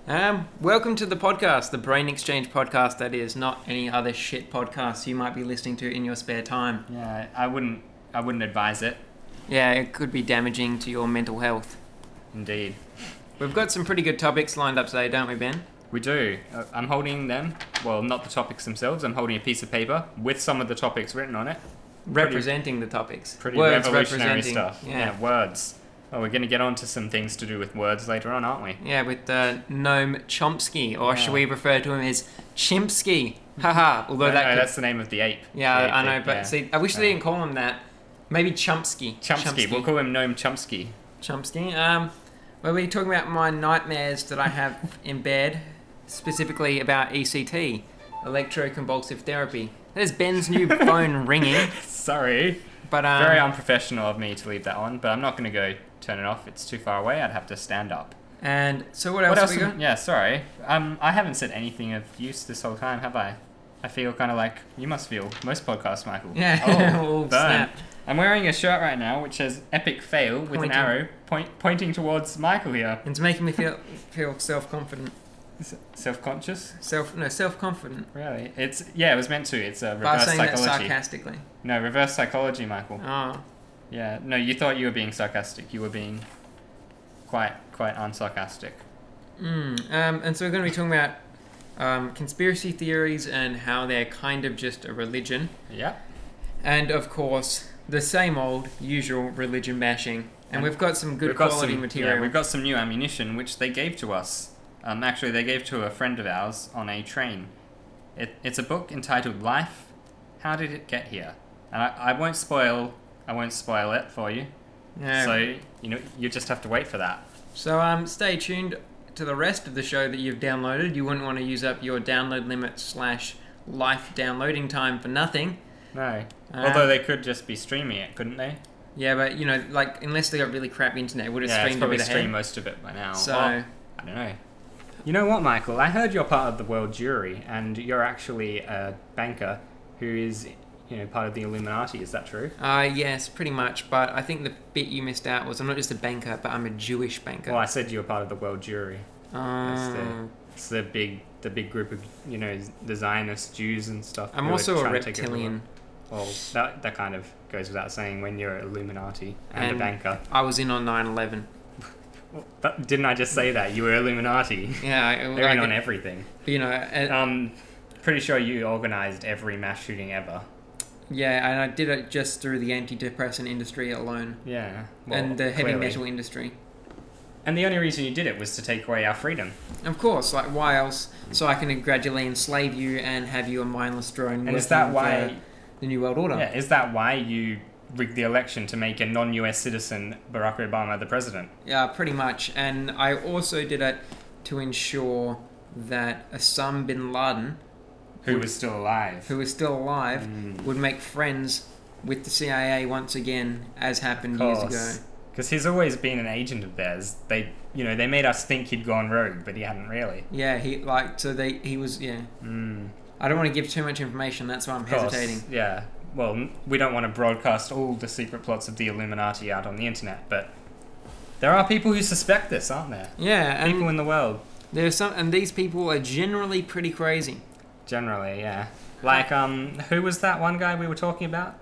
Welcome to the podcast, the Brain Exchange podcast that is not any other shit podcast you might be listening to in your spare time. Yeah, I wouldn't advise it. Yeah, it could be damaging to your mental health. Indeed. We've got some pretty good topics lined up today, don't we, Ben? We do. I'm holding them. Well, not the topics themselves. I'm holding a piece of paper with some of the topics written on it. Representing the topics. Pretty Words revolutionary representing stuff. Yeah. Words. Well, we're going to get on to some things to do with words later on, aren't we? Yeah, with Noam Chomsky, or Yeah. should we refer to him as Chimpsky? Haha. Although No, that that's the name of the ape. Yeah, The ape I know, ape, but yeah. see, I wish they didn't call him that. Maybe Chomsky. Chomsky. We'll call him Noam Chomsky. Chomsky. Well, we're talking about my nightmares that I have in bed, specifically about ECT, electroconvulsive therapy. There's Ben's new phone ringing, Sorry. but Very unprofessional of me to leave that on, but I'm not going to go turn it off. It's too far away. I'd have to stand up. And so what else have we got? Yeah, sorry. I haven't said anything of use this whole time, have I? I feel kind of like you must feel most podcasts, Michael. Yeah, Oh, all burn. snap. I'm wearing a shirt right now which says "Epic Fail" with Pointing. an arrow pointing towards Michael here. It's making me feel self-confident. Self-conscious? Self-confident. Really? It was meant to. It's a But I was reverse saying that psychology. sarcastically. No, reverse psychology, Michael. Oh. Yeah. No, you thought you were being sarcastic. You were being quite unsarcastic. And so we're going to be talking about conspiracy theories and how they're kind of just a religion. Yeah. And of course, the same old usual religion bashing. And we've got some good quality material. Yeah, we've got some new ammunition which they gave to us. Actually, they gave to a friend of ours on a train. It's a book entitled "Life: How Did It Get Here?" And I won't spoil it for you. Yeah. So you just have to wait for that. So stay tuned to the rest of the show that you've downloaded. You wouldn't want to use up your download limit / life downloading time for nothing. No. Although they could just be streaming it, couldn't they? Yeah, but unless they got really crap internet, it would have Yeah, it's streamed a probably bit ahead. streamed most of it by now. So Well, I don't know. You know what, Michael? I heard you're part of the world jury, and you're actually a banker who is, part of the Illuminati. Is that true? yes, pretty much. But I think the bit you missed out was I'm not just a banker, but I'm a Jewish banker. Well, I said you were part of the world jury. It's the big group of the Zionist Jews and stuff. I'm who are also a trying to take over the reptilian. world. Well, that kind of goes without saying when you're Illuminati and a banker. I was in on 9/11. But didn't I just say that you were Illuminati? Yeah, They're in on everything. But, Pretty sure you organised every mass shooting ever. yeah, and I did it just through the antidepressant industry alone, Yeah. Well, and the heavy clearly. metal industry. And the only reason you did it was to take away our freedom. Of course, like why else? So I can gradually enslave you and have you a mindless drone. And is that working why? for the New World Order? Yeah. Is that why you rigged the election to make a non-US citizen Barack Obama the president? Yeah, pretty much. And I also did it to ensure that Osama bin Laden, Who was still alive? who is still alive, would make friends with the CIA once again, as happened years ago. Because he's always been an agent of theirs. They made us think he'd gone rogue, but he hadn't really. Yeah, he was. Yeah. I don't want to give too much information. That's why I'm Of course, hesitating. Yeah. Well, we don't want to broadcast all the secret plots of the Illuminati out on the internet, but there are people who suspect this, aren't there? Yeah, People and in the world, there's some, and these people are generally pretty crazy. generally, yeah. Like, who was that one guy we were talking about?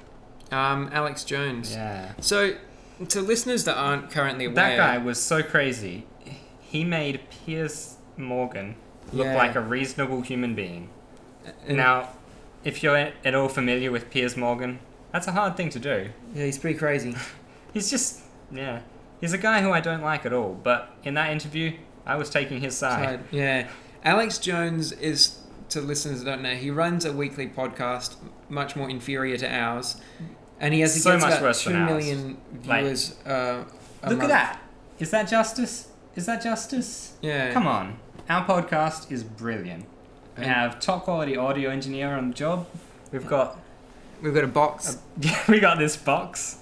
Alex Jones. Yeah. So, to listeners that aren't currently aware, That guy was so crazy. He made Piers Morgan look Yeah. like a reasonable human being. and- Now, if you're at all familiar with Piers Morgan, that's a hard thing to do. yeah, he's pretty crazy. He's just, yeah. He's a guy who I don't like at all, but in that interview, I was taking his side. Yeah, Alex Jones is, to listeners that don't know, he runs a weekly podcast, much more inferior to ours, and he has So gets much about worse 2 than ours. million Like, viewers. A Look month. at that. Is that justice? Is that justice? Yeah. Come on. Our podcast is brilliant. We And- have top quality audio engineer on the job. We've got We've got a box we got this box.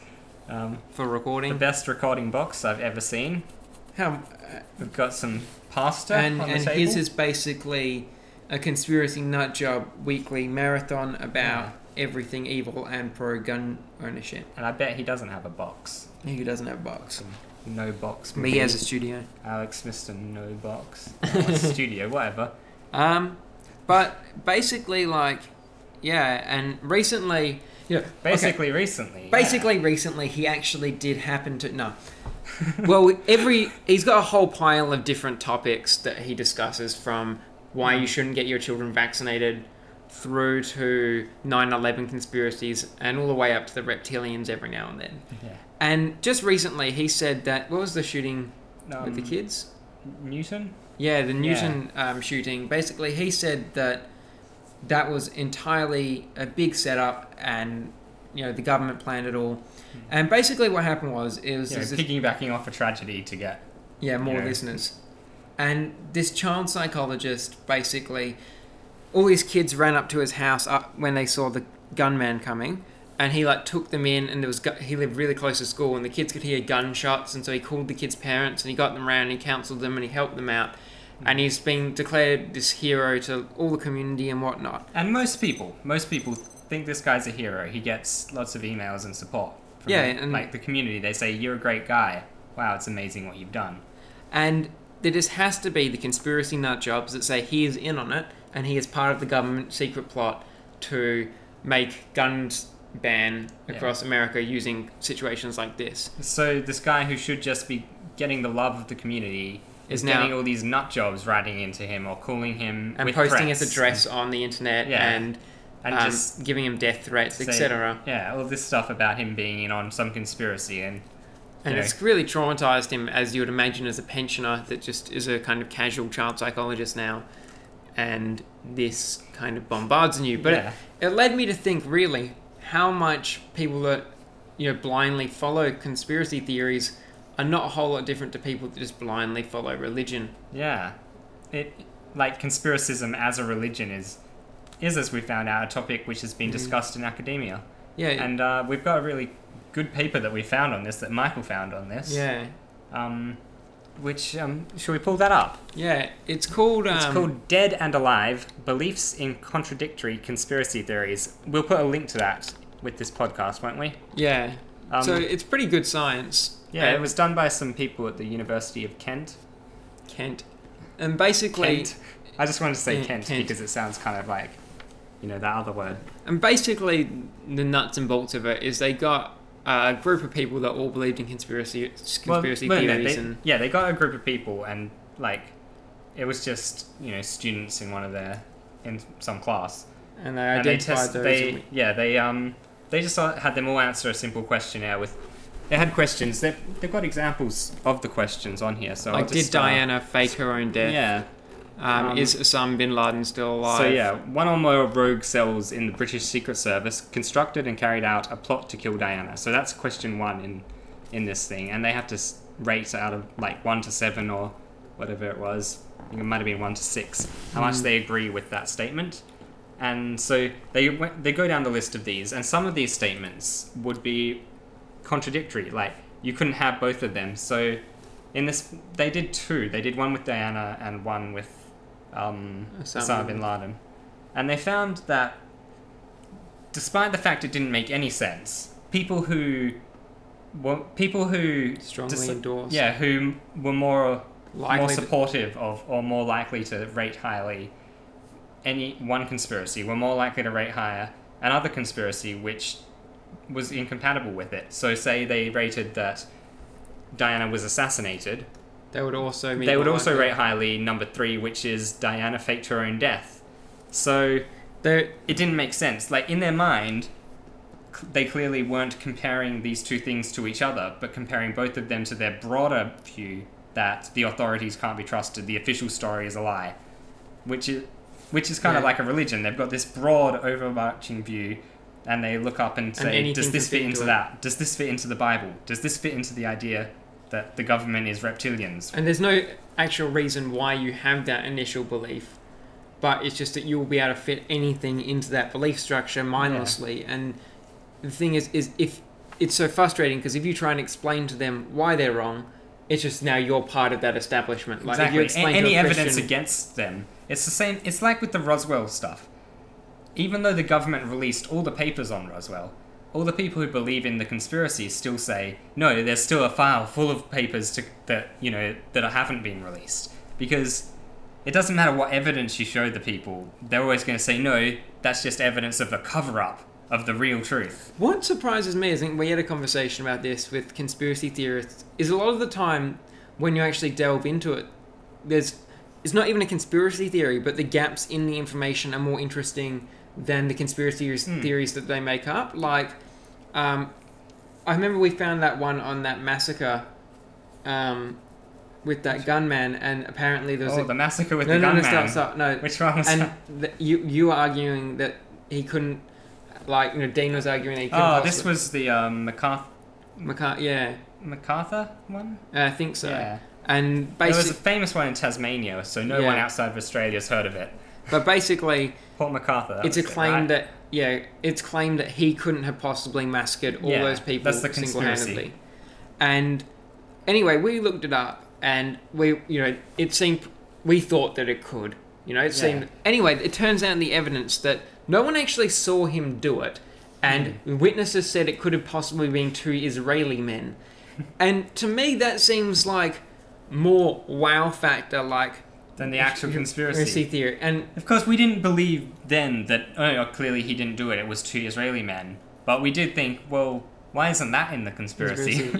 for The recording. best recording box I've ever seen. How, We've got some pasta and on the and table. his is basically a conspiracy nut job weekly marathon about everything evil and pro gun ownership. And I bet he doesn't have a box. He doesn't have a box. No Box. Me as a studio. Alex Mr. No Box. Studio, whatever. But basically, like, yeah, and recently, yeah, Basically, okay. recently. Basically, recently, he actually did happen to no. Well, he's got a whole pile of different topics that he discusses, from why you shouldn't get your children vaccinated, through to 9/11 conspiracies, and all the way up to the reptilians every now and then. Yeah. And just recently, he said that, what was the shooting with the kids? Newton? Yeah, the Newton shooting. Basically, he said that was entirely a big setup, and the government planned it all. And basically, what happened was piggybacking off a tragedy to get more listeners. And this child psychologist, basically, all these kids ran up to his house when they saw the gunman coming, and he took them in, and he lived really close to school, and the kids could hear gunshots, and so he called the kids' parents, and he got them around, and he counselled them, and he helped them out. And he's been declared this hero to all the community and whatnot. And most people think this guy's a hero. He gets lots of emails and support from and the community. They say, you're a great guy. Wow, it's amazing what you've done. And there just has to be the conspiracy nut jobs that say he is in on it, and he is part of the government secret plot to make guns ban across America using situations like this. So this guy who should just be getting the love of the community is now getting all these nut jobs writing into him or calling him and with posting threats. his address on the internet and just giving him death threats, etc. Yeah, all this stuff about him being in on some conspiracy and it's really traumatized him, as you would imagine, as a pensioner that just is a kind of casual child psychologist now, and this kind of bombards you. But it led me to think, really, how much people that blindly follow conspiracy theories are not a whole lot different to people that just blindly follow religion. Yeah. Conspiracism as a religion is, as we found out, a topic which has been discussed in academia. Yeah. And we've got a really good paper that we found on this, that Michael found on this. Yeah. Should we pull that up? Yeah, it's called... It's called Dead and Alive, Beliefs in Contradictory Conspiracy Theories. We'll put a link to that with this podcast, won't we? Yeah. So it's pretty good science. Yeah, it was done by some people at the University of Kent. And basically... Kent. I just wanted to say Kent because it sounds kind of like, that other word. And basically, the nuts and bolts of it is they got a group of people that all believed in conspiracy theories. They got a group of people, and it was just students in some class, and they identified those. They just had them all answer a simple questionnaire with. They had questions. They've got examples of the questions on here. So did Diana fake her own death? Yeah. Is Osama bin Laden still alive? So one or more rogue cells in the British Secret Service constructed and carried out a plot to kill Diana. So that's question 1 in this thing, and they have to rate out of 1 to 7 or whatever it was. I think it might have been 1 to 6. How much they agree with that statement. And so they go down the list of these, and some of these statements would be contradictory. You couldn't have both of them. So in this, they did 2. They did one with Diana and one with Osama bin Laden. And they found that despite the fact it didn't make any sense, people who strongly endorse, who were more supportive of or more likely to rate highly any one conspiracy were more likely to rate higher another conspiracy which was incompatible with it. So say they rated that Diana was assassinated, they would also rate highly number 3, which is Diana faked her own death. So it didn't make sense. In their mind, they clearly weren't comparing these two things to each other, but comparing both of them to their broader view that the authorities can't be trusted, the official story is a lie, which is kind of like a religion. They've got this broad, overarching view, and they look up and say, does this fit into that? Does this fit into the Bible? Does this fit into the idea that the government is reptilians? And there's no actual reason why you have that initial belief, but it's just that you'll be able to fit anything into that belief structure mindlessly. Yeah. And the thing is if it's so frustrating, because if you try and explain to them why they're wrong, it's just now you're part of that establishment. Exactly. If you explain any to a evidence Christian, against them, it's the same. It's like with the Roswell stuff. Even though the government released all the papers on Roswell, all the people who believe in the conspiracy still say, no, there's still a file full of papers that haven't been released. Because it doesn't matter what evidence you show the people, they're always going to say, no, that's just evidence of the cover-up of the real truth. What surprises me, I think we had a conversation about this with conspiracy theorists, is a lot of the time when you actually delve into it, it's not even a conspiracy theory, but the gaps in the information are more interesting than the conspiracy theories that they make up. Like, I remember we found that one on that massacre with that gunman, and apparently there was the massacre with the gunman. No. Which one was that? You were arguing that he couldn't, Dean was arguing that he couldn't. Oh, this was the yeah. MacArthur one? I think so. Yeah. And there basically, was a famous one in Tasmania, so no one outside of Australia has heard of it. But basically, Port MacArthur. It's claimed that he couldn't have possibly massacred all those people that's the single-handedly. And anyway, we looked it up, and we thought that it could. Seemed anyway. It turns out in the evidence that no one actually saw him do it, and witnesses said it could have possibly been 2 Israeli men. And to me, that seems like more wow factor, than the actual conspiracy theory. And of course, we didn't believe then that clearly he didn't do it. It was 2 Israeli men, but we did think, well, why isn't that in the conspiracy?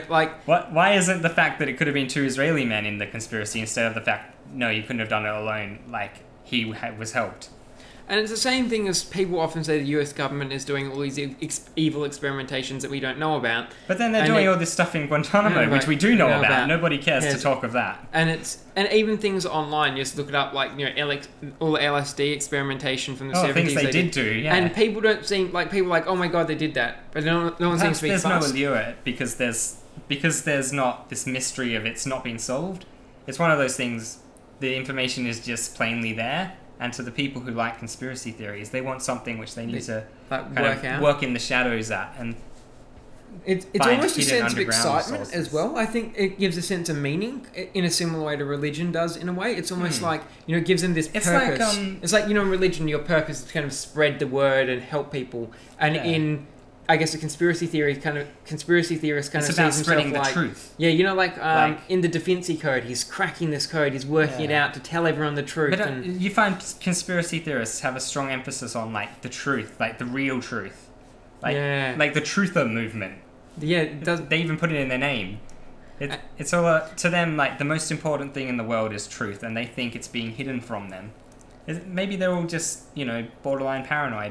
Why isn't the fact that it could have been 2 Israeli men in the conspiracy instead of the fact no, you couldn't have done it alone? He was helped. And it's the same thing as people often say the US government is doing all these evil experimentations that we don't know about. But then they're doing all this stuff in Guantanamo, which we do know about. Nobody cares to talk of that. And even things online, you just look it up, all the LSD experimentation from the 70s. Things they did do, yeah. And people don't seem, people are like, oh my god, they did that. But no one seems to be there's fussed. no allure because there's not this mystery of it's not being solved. It's one of those things, the information is just plainly there. And to the people who like conspiracy theories, they want something which they need to work in the shadows at. And it's almost a sense of excitement as well. I think it gives a sense of meaning in a similar way to religion does in a way. It's almost it gives them this purpose. It's like, in religion, your purpose is to kind of spread the word and help people. And in, I guess, a conspiracy theorist kind of it's about spreading the truth. Yeah, in the Da Vinci Code, he's cracking this code, he's working it out to tell everyone the truth. But you find conspiracy theorists have a strong emphasis on the truth, the real truth, like the truther movement. Yeah, it does. They even put it in their name. It's all to them the most important thing in the world is truth, and they think it's being hidden from them. Maybe they're all just borderline paranoid.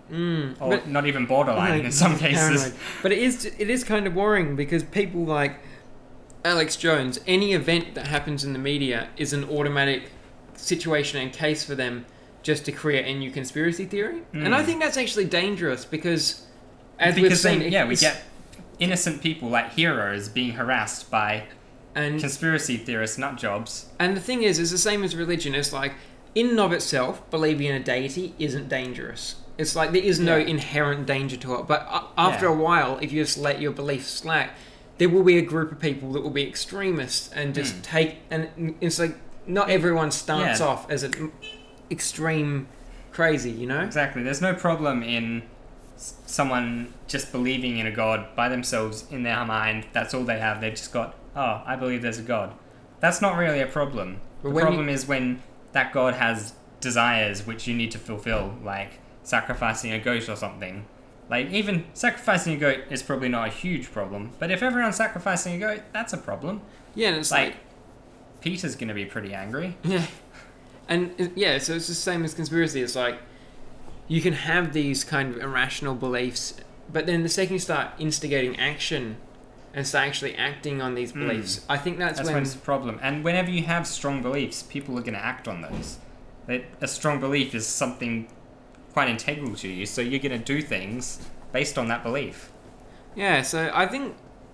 Or not even borderline in some cases. Paranoid. But it is kind of worrying because people like Alex Jones, any event that happens in the media is an automatic situation and case for them just to create a new conspiracy theory. And I think that's actually dangerous because we've seen... we get innocent people like heroes being harassed by conspiracy theorists nut jobs. And the thing is the same as religion. It's in and of itself, believing in a deity isn't dangerous. It's there is no inherent danger to it. But after a while, if you just let your beliefs slack, there will be a group of people that will be extremists and just take... And it's not everyone starts off as an extreme crazy, Exactly. There's no problem in someone just believing in a god by themselves in their mind. That's all they have. They've just got, I believe there's a god. That's not really a problem. The problem is when that god has desires which you need to fulfill, like sacrificing a goat or something. Even sacrificing a goat is probably not a huge problem, but if everyone's sacrificing a goat, that's a problem. Yeah, and it's Peter's going to be pretty angry. Yeah. And so it's the same as conspiracy. It's you can have these kind of irrational beliefs, but then the second you start instigating action and start actually acting on these beliefs, I think that's when it's a problem. And whenever you have strong beliefs, people are going to act on those. A strong belief is something quite integral to you, so you're going to do things based on that belief. Yeah, so I think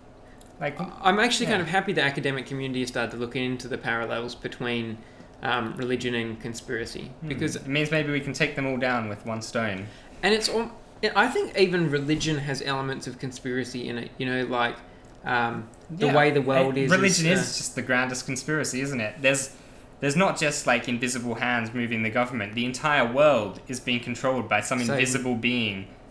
I'm actually kind of happy the academic community has started looking into the parallels between religion and conspiracy, because it means maybe we can take them all down with one stone. And I think even religion has elements of conspiracy in it, the way the world is. Religion is just the grandest conspiracy, isn't it? There's not just invisible hands moving the government. The entire world is being controlled by some invisible being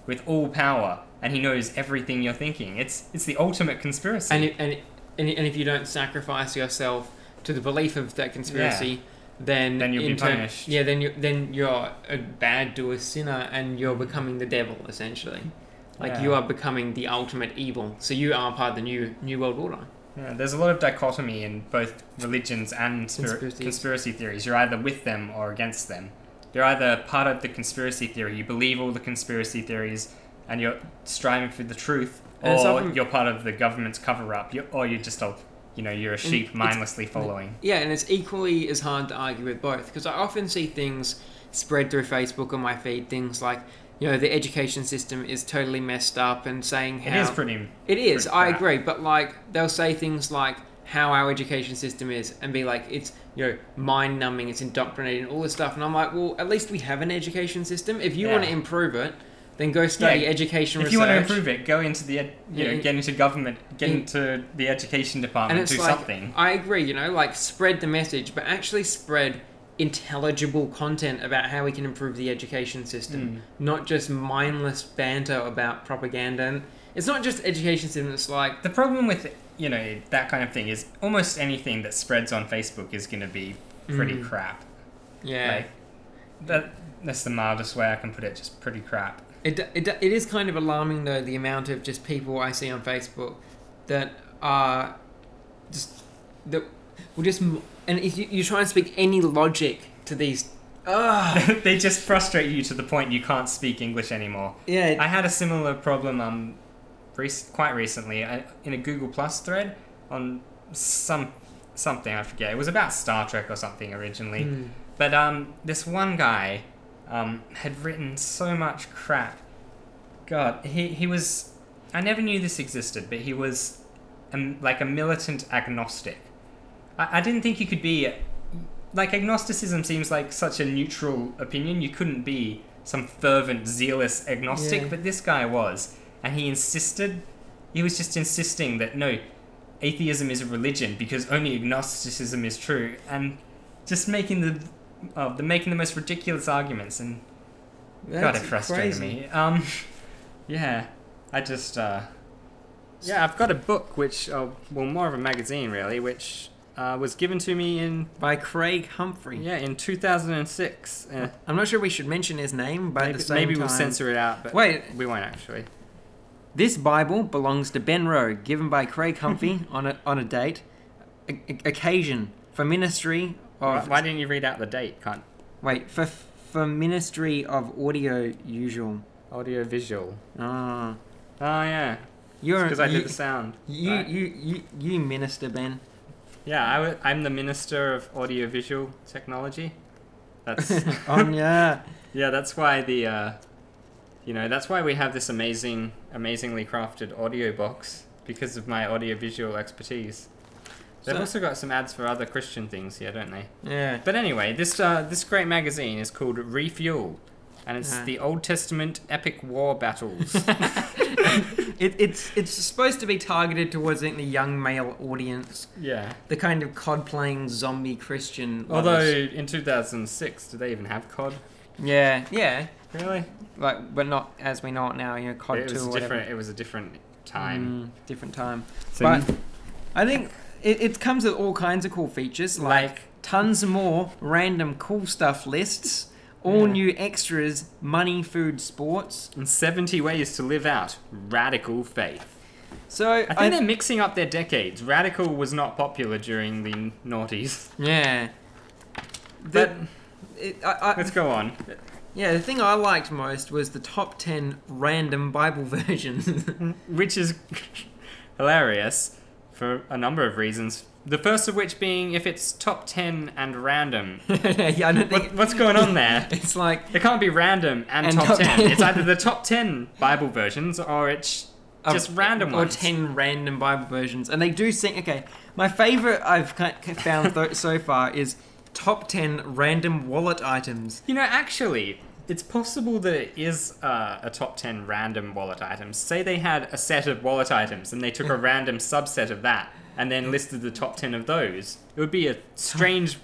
with all power, and he knows everything you're thinking. It's the ultimate conspiracy. And if you don't sacrifice yourself to the belief of that conspiracy, then you'll be punished. Yeah, then you're a bad doer sinner, and you're becoming the devil essentially. Like you are becoming the ultimate evil. So you are part of the new world order. Yeah, there's a lot of dichotomy in both religions and conspiracy theories. You're either with them or against them. You're either part of the conspiracy theory, you believe all the conspiracy theories, and you're striving for the truth, or you're part of the government's cover-up, or you're just you're a sheep mindlessly following. Yeah, and it's equally as hard to argue with both, because I often see things spread through Facebook on my feed, things like, the education system is totally messed up, and saying how... It is pretty... It is, pretty I crap. agree, but, like, they'll say things like how our education system is, and be like, it's, mind-numbing, it's indoctrinating, all this stuff, and I'm like, well, at least we have an education system. If you want to improve it, then go study education research. If you want to improve it, go into the get into government, get into the education department, and do something. I agree, like spread the message, but actually spread intelligible content about how we can improve the education system, not just mindless banter about propaganda. And it's not just education system, it's like... The problem with, that kind of thing is almost anything that spreads on Facebook is going to be pretty crap. Yeah. That's the mildest way I can put it, just pretty crap. It is kind of alarming, though, the amount of just people I see on Facebook that are just... that will just... And if you try and speak any logic to these... They just frustrate you to the point you can't speak English anymore. Yeah. I had a similar problem quite recently in a Google Plus thread on something, I forget. It was about Star Trek or something originally. But this one guy had written so much crap. God, he was... I never knew this existed, but he was like a militant agnostic. I didn't think you could be... Like, agnosticism seems like such a neutral opinion. You couldn't be some fervent, zealous agnostic, but this guy was. And he was just insisting that, no, atheism is a religion because only agnosticism is true. And just making the most ridiculous arguments. And God, it frustrated me. Yeah, I just... Yeah, I've got a book which... more of a magazine, really, which... was given to me by Craig Humphrey. Yeah, in 2006. I'm not sure we should mention his name, but at the same maybe time... we'll censor it out, but wait, we won't actually. This Bible belongs to Ben Rowe, given by Craig Humphrey on a date, occasion for ministry of... Why didn't you read out the date, cunt? Wait, for ministry of audio-visual. Audio-visual. Oh, yeah. Because I did the sound. You minister, Ben. Yeah, I'm the Minister of Audiovisual Technology. That's yeah. Yeah, that's why that's why we have this amazingly crafted audio box, because of my audiovisual expertise. They've also got some ads for other Christian things here, don't they? Yeah. But anyway, this great magazine is called Refuel, and it's the Old Testament epic war battles. It's supposed to be targeted towards the young male audience. Yeah. The kind of COD-playing zombie Christian. Although in 2006, did they even have COD? Yeah. Really? But not as we know it now. COD 2 or whatever. It was a different time. Different time. So but I think it comes with all kinds of cool features, like tons more random cool stuff lists. All new extras, money, food, sports. And 70 ways to live out radical faith. So I think they're mixing up their decades. Radical was not popular during the noughties. Yeah. Let's go on. Yeah, the thing I liked most was the top 10 random Bible versions. Which is hilarious for a number of reasons. The first of which being if it's top 10 and random. Yeah, I don't think... What's going on there? It's like... It can't be random and top 10. It's either the top 10 Bible versions or it's just random ones. Or 10 random Bible versions. And they do sing... Okay, my favourite I've found so far is top 10 random wallet items. Actually... It's possible that it is a top 10 random wallet items. Say they had a set of wallet items and they took a random subset of that and then listed the top 10 of those. It would be a strange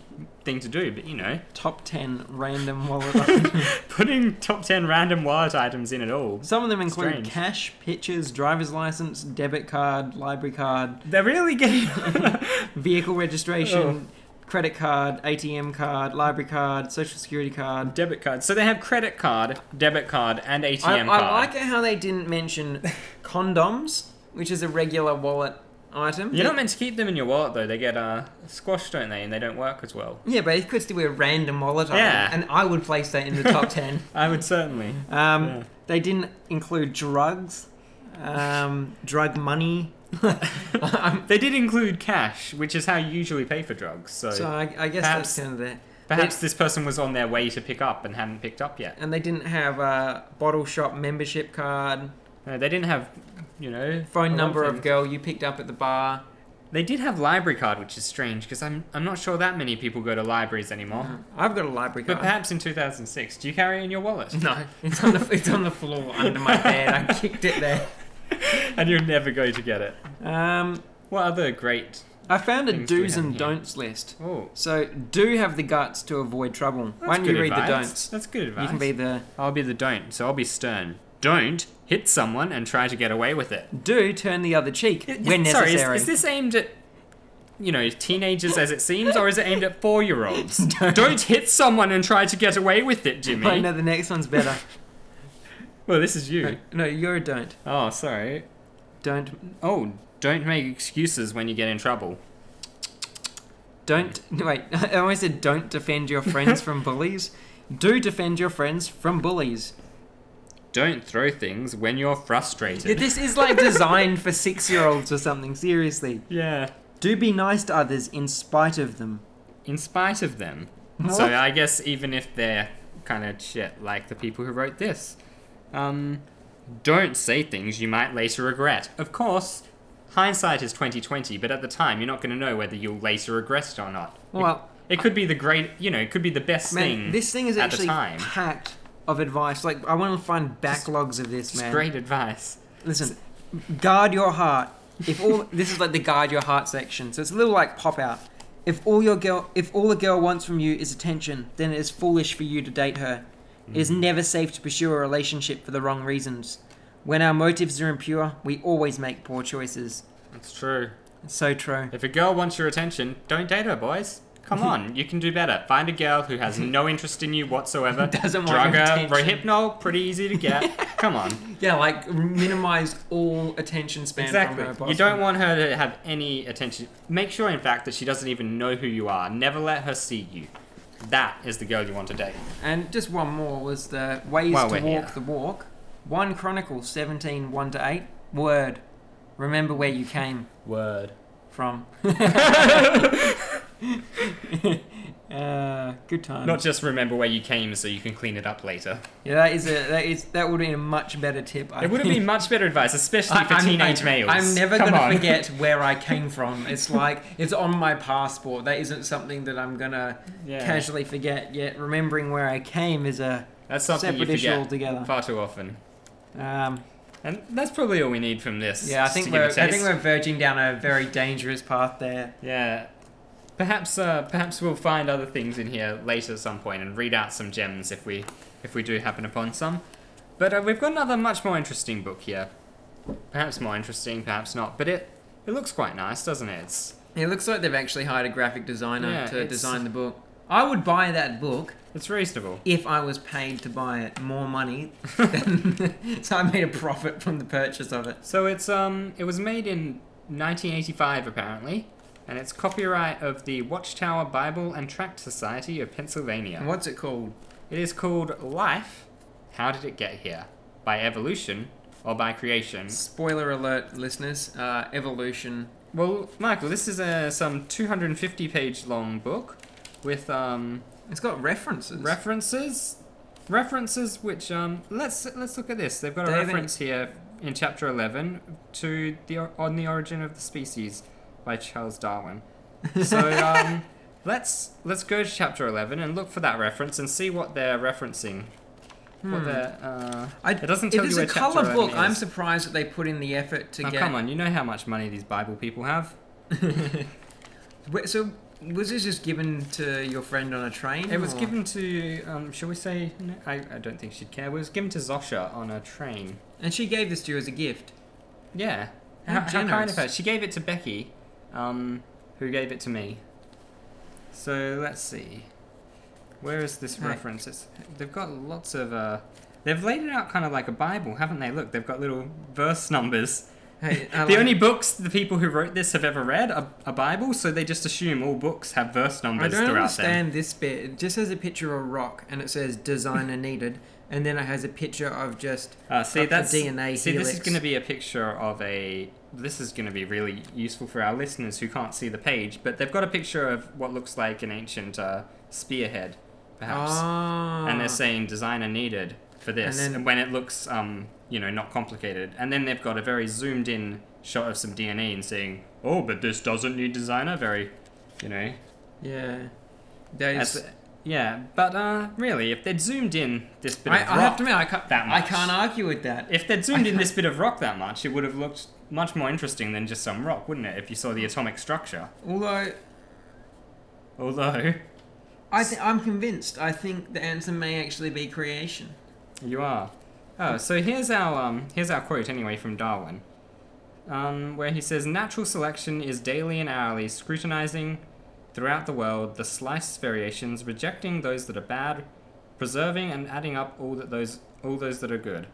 thing to do, but you know, Top 10 random wallet items. putting top 10 random wallet items in at all. Some of them include Strange. cash, pictures, driver's license, debit card, library card, They're really getting vehicle registration, credit card, ATM card, library card, social security card. debit cards. So they have credit card, debit card, and ATM I card. like it how they didn't mention condoms, which is a regular wallet item. You're not meant to keep them in your wallet though. They get squashed, don't they? And they don't work as well. Yeah, but it could still be a random wallet Yeah. item, and I would place that in the top 10. I would certainly. They didn't include drugs, drug money. They did include cash, which is how you usually pay for drugs. So, So I guess perhaps- that's kind of there. perhaps this person was on their way to pick up and hadn't picked up yet. And they didn't have a bottle shop membership card, They didn't have, you know, phone a lot number of things. girl you picked up at the bar. They did have library card, which is strange because I'm not sure that many people go to libraries anymore. I've got a library But card. perhaps in 2006, do you carry it in your wallet? No, it's on the floor under my bed. I kicked it there. And you're never going to get it. Um, What other great? I found a Things do we do's have and here? don'ts list. Oh, So, do have the guts to avoid trouble. Why don't you good read advice. the don'ts? That's good advice. You can be the I'll be the don't, so I'll be stern. Don't hit someone and try to get away with it. do turn the other cheek when Sorry, necessary. is this aimed at, you know, teenagers as it seems, or is it aimed at 4-year-olds? Don't hit someone and try to get away with it, Jimmy. I know the next one's better. Well, this is you. No, you're a don't. Oh, sorry. Don't Oh, don't make excuses when you get in trouble. Don't wait. I always said don't defend your friends from bullies. Do defend your friends from bullies. Don't throw things when you're frustrated. This is like designed for 6-year-olds or something. Seriously. Yeah. Do be nice to others in spite of them. In spite of them. What? So I guess even if they're kind of shit, like the people who wrote this. Don't say things you might later regret. Of course, hindsight is 20/20, but at the time you're not going to know whether you'll later regret it or not. Well, It could be the great, you know, it could be the best man, thing. this thing is at the actually time. packed of advice. Like I want to find backlogs of this, It's man. great advice. Listen, guard your heart. If all this is like the guard your heart section, so it's a little like pop out. If all a girl wants from you is attention, then it is foolish for you to date her. It is never safe to pursue a relationship for the wrong reasons. When our motives are impure, we always make poor choices. That's true. It's so true. If a girl wants your attention, don't date her, boys. Come on, you can do better. Find a girl who has no interest in you whatsoever. Doesn't want Drug your her, attention. Rohypnol, pretty easy to get. Come on. Yeah, like minimize all attention span Exactly. from her. You don't want her to have any attention. Make sure, in fact, that she doesn't even know who you are. Never let her see you. That is the girl you want to date. And just one more was the ways While to we're walk here. the walk. 1 Chronicles 17, 1-8. Word. Remember where you came Word. from. Good time. Not just remember where you came so you can clean it up later. Yeah, that would be a much better tip. It would have been much better advice, especially for teenage males. I'm never Come gonna on. forget where I came from. It's like it's on my passport. That isn't something that I'm gonna Yeah. casually forget. Yet remembering where I came is a That's something you separate issue forget altogether. far too often. And And that's probably all we need from this. yeah, I just think to give a we're taste. verging down a very dangerous path there. Yeah. Perhaps we'll find other things in here later at some point and read out some gems if we do happen upon some. But we've got another much more interesting book here. Perhaps more interesting, perhaps not. But it looks quite nice, doesn't it? It looks like they've actually hired a graphic designer Yeah, to it's- design the book. I would buy that book It's reasonable. if I was paid to buy it more money. Than so I made a profit from the purchase of it. So it was made in 1985 apparently, and it's copyright of the Watchtower Bible and Tract Society of Pennsylvania. And what's it called? It is called Life. How did it get here? By evolution or by creation? Spoiler alert, listeners. Evolution. Well, Michael, this is some 250-page long book with It's got references. references which let's look at this. They've got a David- reference here in chapter 11 to On the Origin of the Species by Charles Darwin. So let's go to chapter 11 and look for that reference and see what they're referencing. What they're, it doesn't tell If you it's where a chapter colour book, 11 I'm is. surprised that they put in the effort to Oh, get. come on, you know how much money these Bible people have. So Was this just given to your friend on a train? It was or- given to, shall we say, no, I don't think she'd care. It was given to Zosha on a train. And she gave this to you as a gift. Yeah. How How kind generous. of her. She gave it to Becky, who gave it to me. So let's see. Where is this Right. reference? They've got lots of... they've laid it out kind of like a Bible, haven't they? Look, they've got little verse numbers. Hey, The only books the people who wrote this have ever read are a Bible, so they just assume all books have verse I numbers don't throughout understand this bit. It just has a picture of a rock, and it says designer needed, and then it has a picture of just them. See, a that's DNA See, this is helix. going to be a picture of a... This is going to be really useful for our listeners who can't see the page, but they've got a picture of what looks like an ancient spearhead, perhaps. And they're saying designer needed for this, And then- and when it looks, not complicated. And then they've got a very zoomed in shot of some DNA and saying, oh, but this doesn't need designer. Very, Yeah. That is... but really, if they'd zoomed in this bit I of rock have to admit, I can't, that I much. can't argue with that. If they'd zoomed in this bit of rock that much, it would have looked much more interesting than just some rock, wouldn't it? If you saw the atomic structure. Although, Although, I'm convinced. I think the answer may actually be creation. you are. Oh, so here's our quote anyway from Darwin, where he says, "Natural selection is daily and hourly scrutinizing throughout the world the slightest variations, rejecting those that are bad, preserving and adding up all those that are good."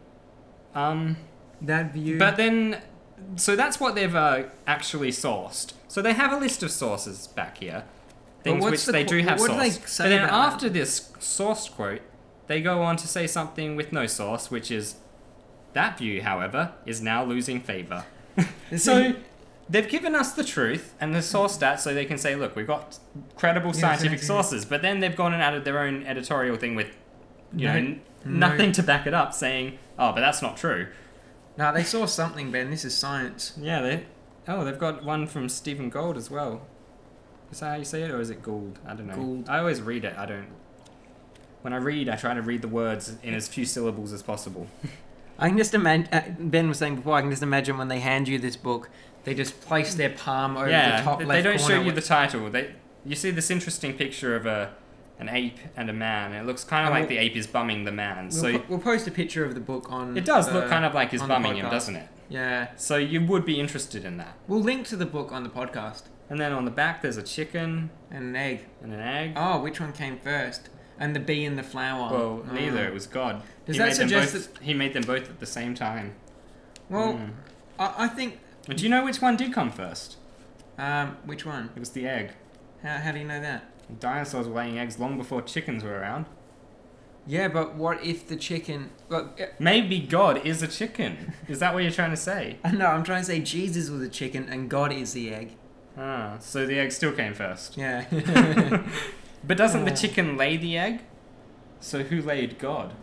That view... But then, so that's what they've actually sourced. So they have a list of sources back here, things what's which the they qu- do have what do they sourced. say But then about after this sourced quote, they go on to say something with no source, which is, that view, however, is now losing favour. So they've given us the truth and the sourced that so they can say, look, we've got credible scientific sources. But then they've gone and added their own editorial thing with, nothing to back it up, saying, oh, but that's not true. No, they saw something, Ben. This is science. Yeah, they've got one from Stephen Gould as well. Is that how you say it, or is it Gould? I don't know. Gould. I always read it. When I read, I try to read the words in as few syllables as possible. I can just imagine... Ben was saying before, I can just imagine when they hand you this book, they just place their palm over the top left corner. they don't show you with- the title. You see this interesting picture of an ape and a man. And it looks kind of And like the ape is bumming the man. We'll post a picture of the book on... It does look kind of like he's on the bumming him, podcast. doesn't it? Yeah. So you would be interested in that. We'll link to the book on the podcast. And then on the back, there's a chicken And an egg. and an egg. Oh, which one came first? And the bee and the flower. Well, Oh. neither. It was God. Does He that made them suggest both- He made them both at the same time. Well, I think... Do you know which one did come first? Which one? It was the egg. How do you know that? Dinosaurs were laying eggs long before chickens were around. Yeah, but what if the chicken... Look, Maybe God is a chicken. Is that what you're trying to say? no, I'm trying to say Jesus was a chicken and God is the egg. Ah, so the egg still came first. Yeah. But doesn't the chicken lay the egg? So who laid God?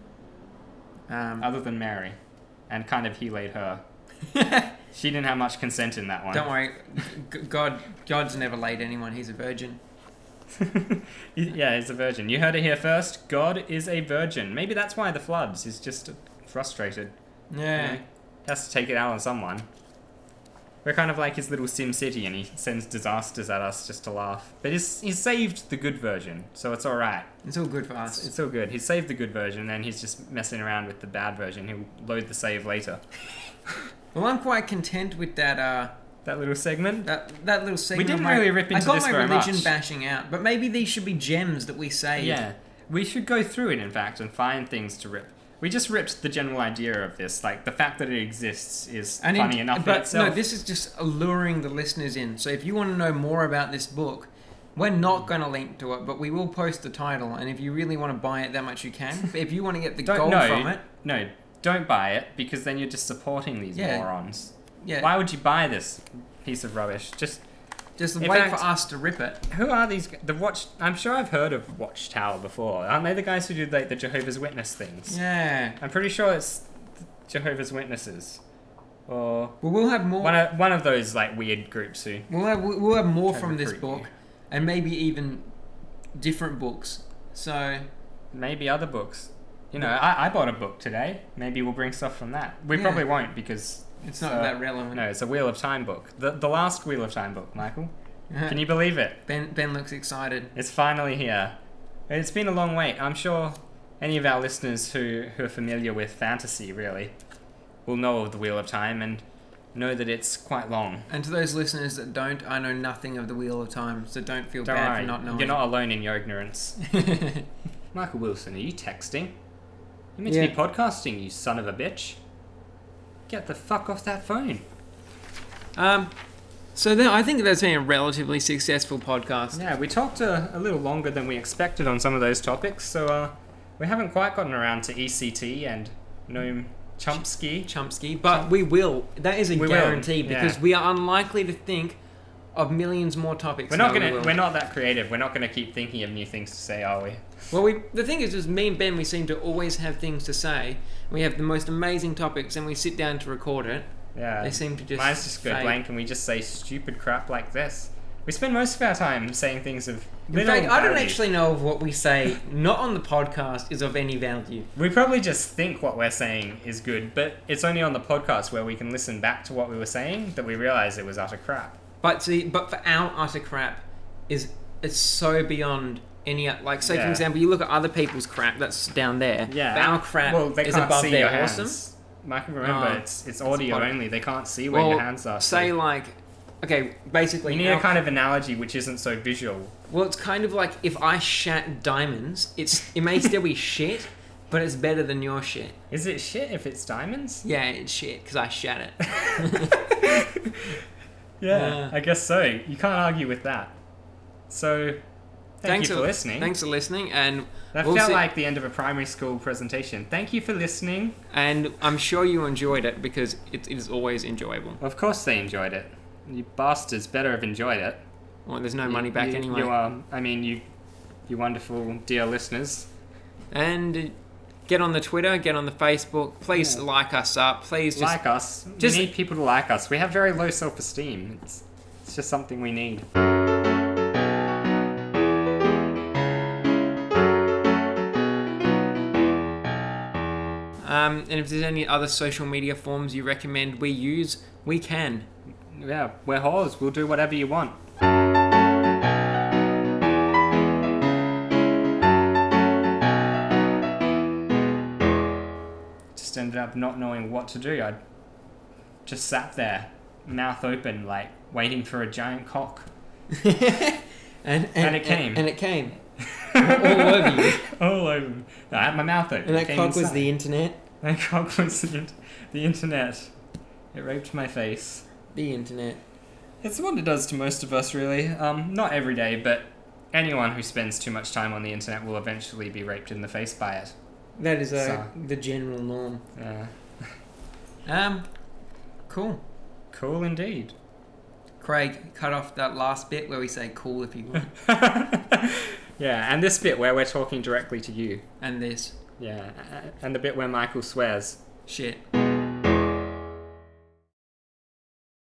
Other than Mary. And kind of he laid her. She didn't have much consent in that one. Don't worry. God's never laid anyone. He's a virgin. Yeah, he's a virgin. You heard it here first. God is a virgin. Maybe that's why the floods. He's just frustrated. Yeah. He has to take it out on someone. We're kind of like his little Sim City, and he sends disasters at us just to laugh. But he's saved the good version, so it's alright. It's all good for us. It's all good. He's saved the good version, and then he's just messing around with the bad version. He'll load the save later. Well, I'm quite content with that. That little segment? That little segment. We didn't really rip into I got this my very religion much. bashing out, but maybe these should be gems that we say. Yeah. We should go through it, in fact, and find things to rip. We just ripped the general idea of this. Like, the fact that it exists is funny enough in but itself. no, this is just alluring the listeners in. So if you want to know more about this book, we're not going to link to it, but we will post the title. And if you really want to buy it that much, you can. But if you want to get the gold from it, No, don't buy it, because then you're just supporting these Yeah. morons. yeah, Why would you buy this piece of rubbish? Just just in wait fact- for us to rip it. who are these? I'm sure I've heard of Watchtower before. Aren't they the guys who do like the Jehovah's Witness things? Yeah. I'm pretty sure it's Jehovah's Witnesses, or Well, we'll have more. one of those like weird groups who. We'll have more Can from this recruit you. book, and maybe even different books. So Maybe other books. You know, I bought a book today. Maybe we'll bring stuff from that. We Yeah. probably won't, because it's not that relevant. no, it's a Wheel of Time book. The last Wheel of Time book, Michael. Can you believe it? Ben looks excited. It's finally here. It's been a long wait. I'm sure any of our listeners who are familiar with fantasy, really, will know of the Wheel of Time and know that it's quite long. And to those listeners that don't, I know nothing of the Wheel of Time, so don't feel Don't bad worry, for not knowing. you're not alone in your ignorance. Michael Wilson, are you texting? You're meant to Yeah. be podcasting, you son of a bitch. Get the fuck off that phone. I think that's been a relatively successful podcast. Yeah, we talked a little longer than we expected on some of those topics, so we haven't quite gotten around to ECT and Noam Chomsky. But we will. That is a We will, guarantee because yeah. we are unlikely to think of millions more topics. We're not that creative. We're not gonna keep thinking of new things to say, are we? Well, the thing is me and Ben, we seem to always have things to say. We have the most amazing topics, and we sit down to record it. Yeah. They seem to just. Mine's just go fade. blank, and we just say stupid crap like this. We spend most of our time saying things of In little fact, I don't value. actually know if what we say, not on the podcast, is of any value. We probably just think what we're saying is good, but it's only on the podcast where we can listen back to what we were saying that we realize it was utter crap. But for our utter crap, it's so beyond any like. Say for Yeah. example, you look at other people's crap that's down there. Yeah. But our crap well, they is can't above see their your awesome. hands. Michael, remember, Oh, it's audio pod- only. They can't see where Well, your hands are. say like, okay, basically. we need our a kind of analogy which isn't so visual. Well, it's kind of like if I shat diamonds, it may still be shit, but it's better than your shit. Is it shit if it's diamonds? Yeah, it's shit because I shat it. Yeah, I guess so. You can't argue with that. So, thank you for listening. Thanks for listening, and That we'll felt see- like the end of a primary school presentation. Thank you for listening. And I'm sure you enjoyed it because it is always enjoyable. Of course they enjoyed it. You bastards better have enjoyed it. Well, there's no money back you, anyway. You wonderful dear listeners. And get on the Twitter, get on the Facebook. Please Yeah. like us up. Please just Like us. just- We need people to like us. We have very low self-esteem. It's just something we need. and if there's any other social media forms you recommend we use, we can. Yeah, we're whores. We'll do whatever you want. Just ended up not knowing what to do. I just sat there, mouth open, like waiting for a giant cock. And it came. And it came. All over you. All over me. I had my mouth open. And It that came cock was inside. the internet. That cock was the internet. It raped my face. The internet. It's what it does to most of us, really. Not every day, but anyone who spends too much time on the internet will eventually be raped in the face by it. That is So- the general norm. Yeah. Cool. Cool indeed. Craig, cut off that last bit where we say cool if you want. Yeah, and this bit where we're talking directly to you. And this. Yeah, and the bit where Michael swears. Shit.